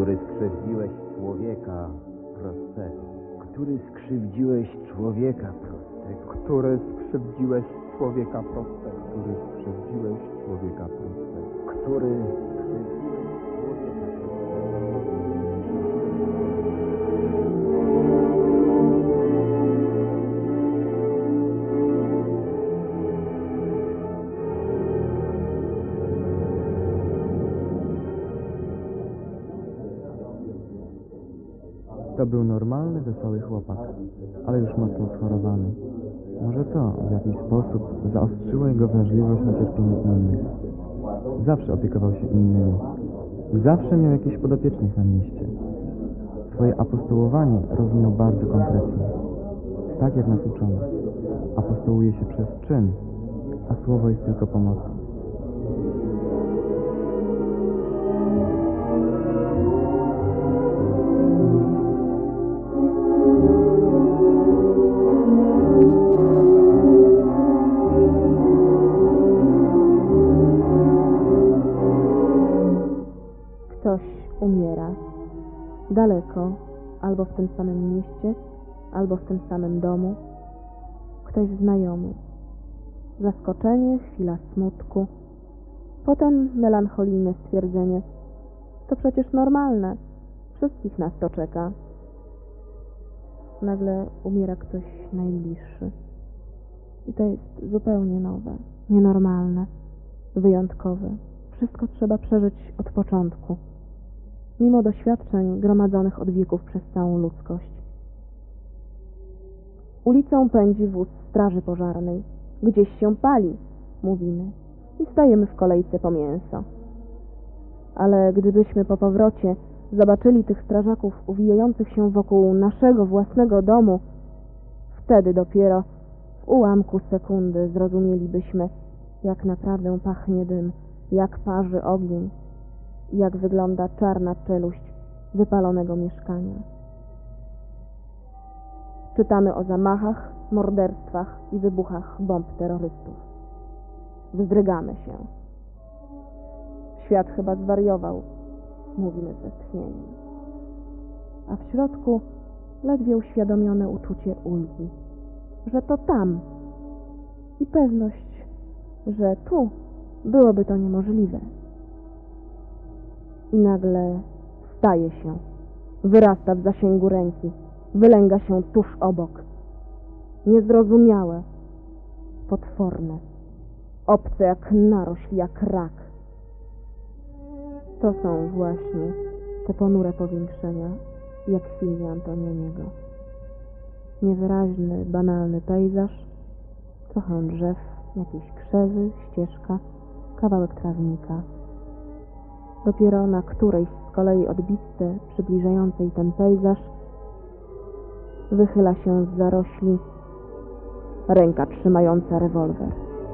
który skrzywdziłeś człowieka prostego, który skrzywdziłeś człowieka prostego, który skrzywdziłeś człowieka prostego, który skrzywdziłeś człowieka prostego, który skrzywdziłeś człowieka To był normalny, wesoły chłopak, ale już mocno schorowany. Może to w jakiś sposób zaostrzyło jego wrażliwość na cierpienie innych. Zawsze opiekował się innymi. Zawsze miał jakichś podopiecznych na mieście. Swoje apostołowanie rozumiał bardzo konkretnie. Tak jak nas uczono. Apostołuje się przez czyn, a słowo jest tylko pomocą. Ktoś umiera. Daleko, albo w tym samym mieście, albo w tym samym domu. Ktoś znajomy. Zaskoczenie, chwila smutku. Potem melancholijne stwierdzenie. To przecież normalne. Wszystkich nas to czeka. Nagle umiera ktoś najbliższy. I to jest zupełnie nowe, nienormalne, wyjątkowe. Wszystko trzeba przeżyć od początku, mimo doświadczeń gromadzonych od wieków przez całą ludzkość. Ulicą pędzi wóz straży pożarnej. Gdzieś się pali, mówimy, i stajemy w kolejce po mięso. Ale gdybyśmy po powrocie zobaczyli tych strażaków uwijających się wokół naszego własnego domu, wtedy dopiero w ułamku sekundy zrozumielibyśmy, jak naprawdę pachnie dym, jak parzy ogień, jak wygląda czarna czeluść wypalonego mieszkania. Czytamy o zamachach, morderstwach i wybuchach bomb terrorystów. Wzdrygamy się. Świat chyba zwariował, mówimy z westchnieniem. A w środku ledwie uświadomione uczucie ulgi, że to tam i pewność, że tu byłoby to niemożliwe. I nagle staje się, wyrasta w zasięgu ręki, wylęga się tuż obok. Niezrozumiałe, potworne, obce jak narośl, jak rak. To są właśnie te ponure powiększenia, jak w filmie Antonioniego. Niewyraźny, banalny pejzaż, trochę drzew, jakieś krzewy, ścieżka, kawałek trawnika. Dopiero na którejś z kolei odbitce przybliżającej ten pejzaż wychyla się z zarośli ręka trzymająca rewolwer.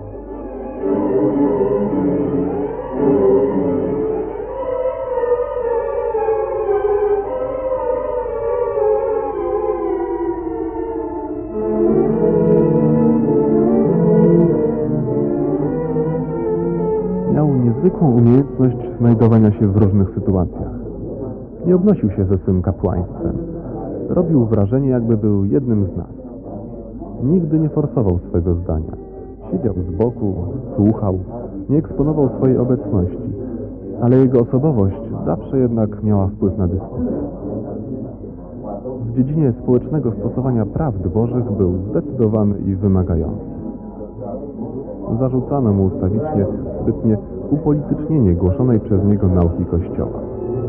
Miał niezwykłą umiejętność znajdowania się w różnych sytuacjach. Nie obnosił się ze swym kapłaństwem. Robił wrażenie, jakby był jednym z nas. Nigdy nie forsował swego zdania. Siedział z boku, słuchał, nie eksponował swojej obecności, ale jego osobowość zawsze jednak miała wpływ na dyskusję. W dziedzinie społecznego stosowania prawd bożych był zdecydowany i wymagający. Zarzucano mu ustawicznie zbytnie upolitycznienie głoszonej przez niego nauki Kościoła.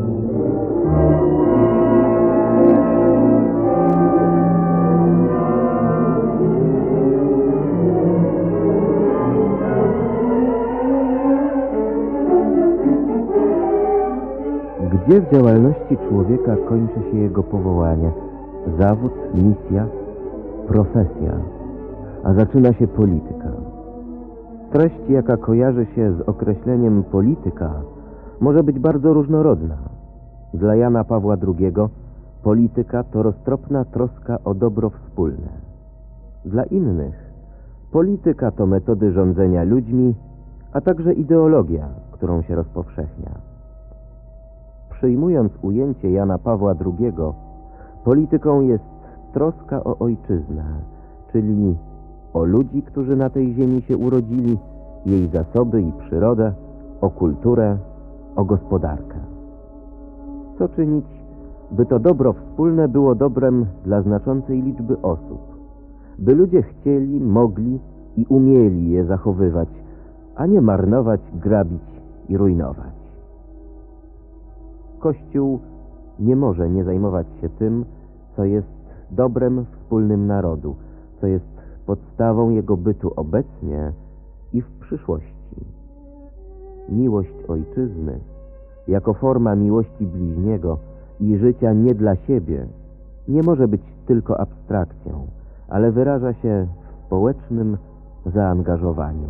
Gdzie w działalności człowieka kończy się jego powołanie, zawód, misja, profesja, a zaczyna się polityka? Treść, jaka kojarzy się z określeniem polityka, może być bardzo różnorodna. Dla Jana Pawła II polityka to roztropna troska o dobro wspólne. Dla innych polityka to metody rządzenia ludźmi, a także ideologia, którą się rozpowszechnia. przyjmując ujęcie Jana Pawła II, polityką jest troska o ojczyznę, czyli o ludzi, którzy na tej ziemi się urodzili, jej zasoby i przyrodę, o kulturę, o gospodarkę. Co czynić, by to dobro wspólne było dobrem dla znaczącej liczby osób, by ludzie chcieli, mogli i umieli je zachowywać, a nie marnować, grabić i rujnować. Kościół nie może nie zajmować się tym, co jest dobrem wspólnym narodu, co jest podstawą jego bytu obecnie i w przyszłości. Miłość ojczyzny, jako forma miłości bliźniego i życia nie dla siebie, nie może być tylko abstrakcją, ale wyraża się w społecznym zaangażowaniu.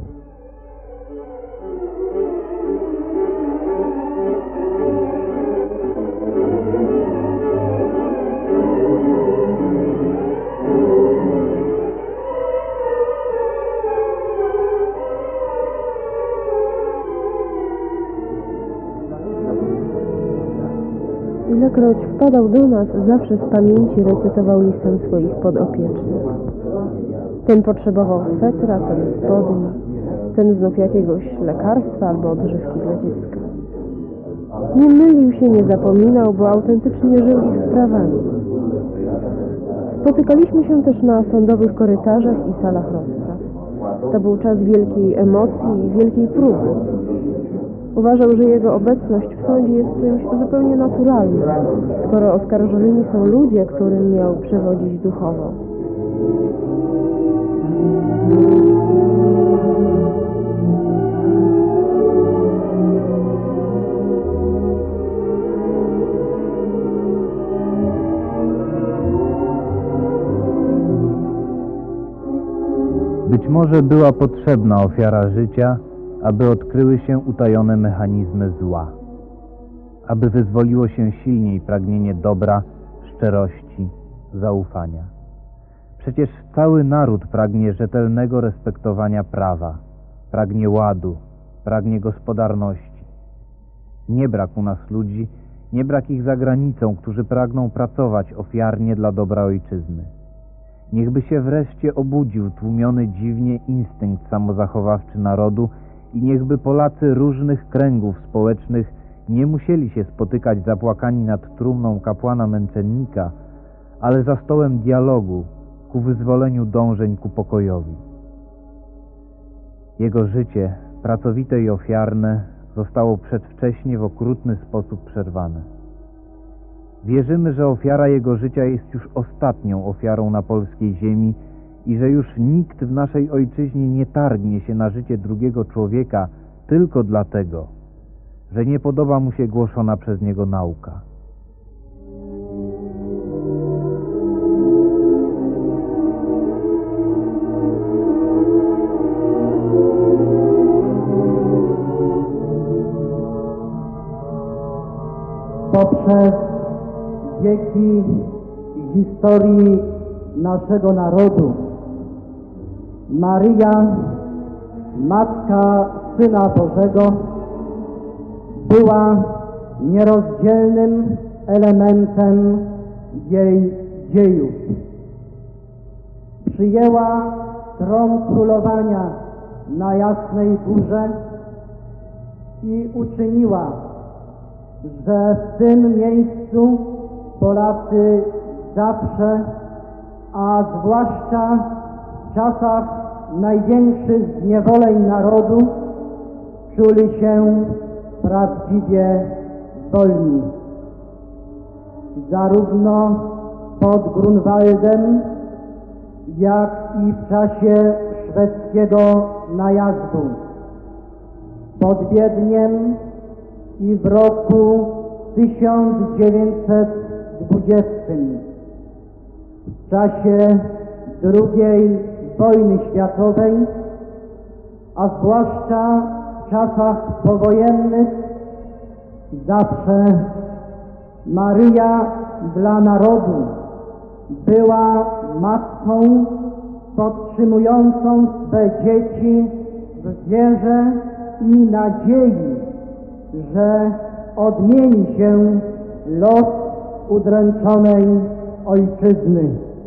Ilekroć wpadał do nas, zawsze z pamięci recytował listem swoich podopiecznych. Ten potrzebował swetra, ten spodni, ten znów jakiegoś lekarstwa albo odżywki dla dziecka. Nie mylił się, nie zapominał, bo autentycznie żył ich sprawami. Spotykaliśmy się też na sądowych korytarzach i salach rozpraw. To był czas wielkiej emocji i wielkiej próby. Uważał, że jego obecność w sądzie jest czymś zupełnie naturalnym, skoro oskarżonymi są ludzie, którym miał przewodzić duchowo. Być może była potrzebna ofiara życia, aby odkryły się utajone mechanizmy zła, aby wyzwoliło się silniej pragnienie dobra, szczerości, zaufania. Przecież cały naród pragnie rzetelnego respektowania prawa, pragnie ładu, pragnie gospodarności. Nie brak u nas ludzi, nie brak ich za granicą, którzy pragną pracować ofiarnie dla dobra ojczyzny. Niechby się wreszcie obudził tłumiony dziwnie instynkt samozachowawczy narodu i niechby Polacy różnych kręgów społecznych nie musieli się spotykać zapłakani nad trumną kapłana męczennika, ale za stołem dialogu ku wyzwoleniu dążeń ku pokojowi. Jego życie, pracowite i ofiarne, zostało przedwcześnie w okrutny sposób przerwane. Wierzymy, że ofiara jego życia jest już ostatnią ofiarą na polskiej ziemi i że już nikt w naszej ojczyźnie nie targnie się na życie drugiego człowieka tylko dlatego, że nie podoba mu się głoszona przez niego nauka. Poprzez wieki historii naszego narodu Maryja, Matka Syna Bożego, była nierozdzielnym elementem jej dziejów. Przyjęła tron królowania na Jasnej Górze i uczyniła, że w tym miejscu Polacy zawsze, a zwłaszcza w czasach największych zniewoleń narodu, czuli się prawdziwie wolni. Zarówno pod Grunwaldem, jak i w czasie szwedzkiego najazdu, pod Wiedniem i w roku 1920, w czasie II wojny światowej, a zwłaszcza w czasach powojennych, zawsze Maryja dla narodu była matką podtrzymującą swe dzieci w wierze i nadziei, że odmieni się los udręczonej ojczyzny.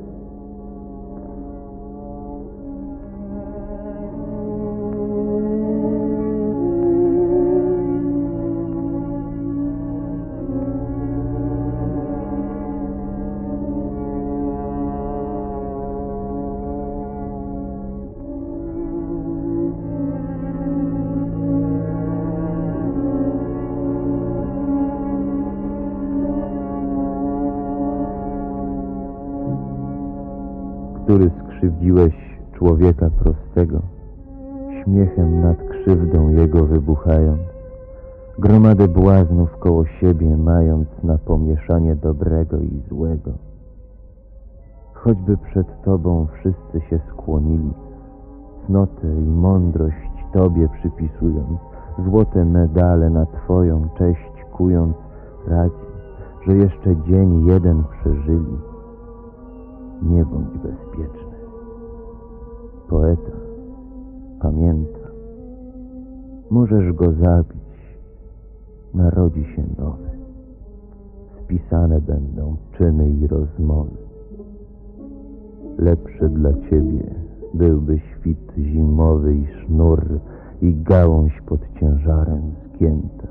Który skrzywdziłeś człowieka prostego, śmiechem nad krzywdą jego wybuchając, gromadę błaznów koło siebie mając na pomieszanie dobrego i złego. Choćby przed Tobą wszyscy się skłonili, cnotę i mądrość Tobie przypisując, złote medale na Twoją cześć kując, radzi, że jeszcze dzień jeden przeżyli. Nie bądź bezpieczny. Poeta pamięta. Możesz go zabić. Narodzi się nowy. Spisane będą czyny i rozmowy. Lepszy dla ciebie byłby świt zimowy i sznur i gałąź pod ciężarem zgięta.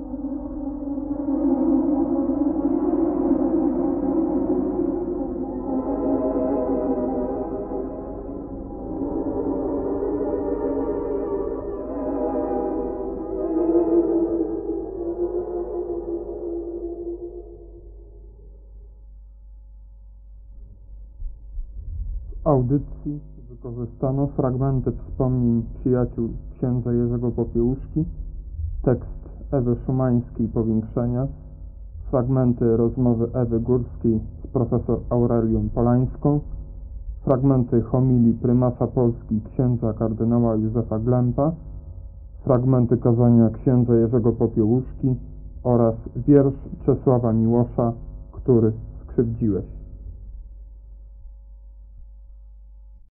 W audycji wykorzystano fragmenty wspomnień przyjaciół księdza Jerzego Popiełuszki, tekst Ewy Szumańskiej Powiększenia, fragmenty rozmowy Ewy Górskiej z profesor Aurelią Polańską, fragmenty homilii prymasa Polski księdza kardynała Józefa Glempa, fragmenty kazania księdza Jerzego Popiełuszki oraz wiersz Czesława Miłosza, Który skrzywdziłeś.